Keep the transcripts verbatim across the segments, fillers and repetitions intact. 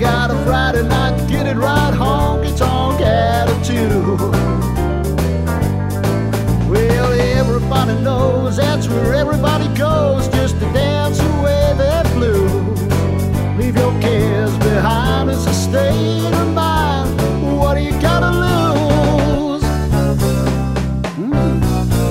got a Friday night, get it right, honky-tonk attitude. Well, everybody knows that's where everybody goes, just to dance away that blues. Leave your cares behind, it's a state of mind. What do you gotta lose? Mm.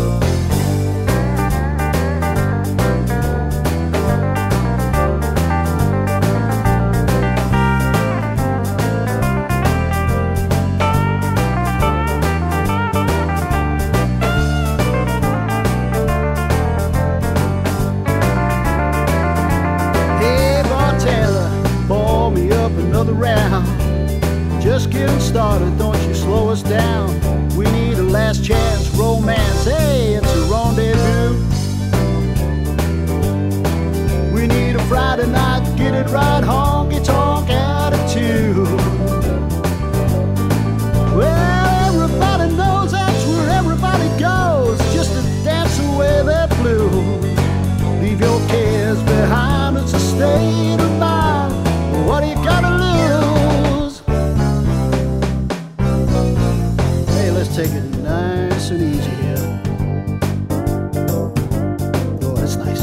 Another round, just getting started, don't you slow us down. We need a last chance romance, hey, it's a rendezvous. We need a Friday night, get it right, honky-tonk attitude. Well, everybody knows that's where everybody goes, just to dance away that blues. Leave your cares behind, it's a state of mind. What do you gotta lose? Hey, let's take it nice and easy here. Oh, that's nice.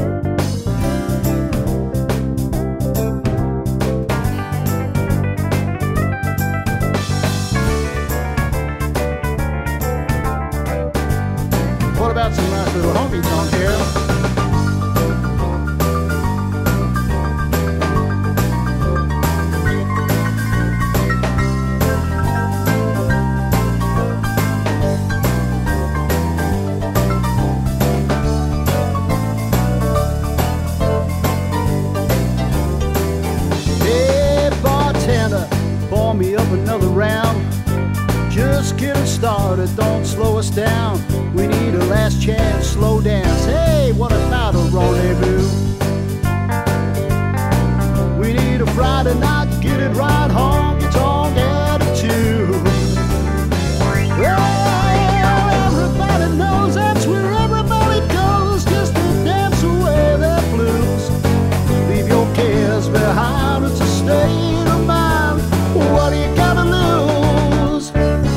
What about some nice little honky-tonk here? Me up another round, just getting started, don't slow us down. We need a last chance, slow dance, hey, what about a rendezvous? We need a Friday night, get it right, honky-tonk attitude. Well, everybody knows that's where everybody goes, just to dance away their blues. Leave your cares behind, it's a state of mind. What do you gotta lose?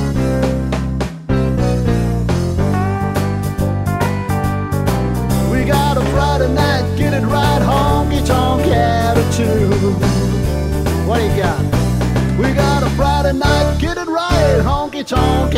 We got a Friday night, get it right, honky-tonk attitude. What do you got? We got a Friday night, get it right, honky-tonk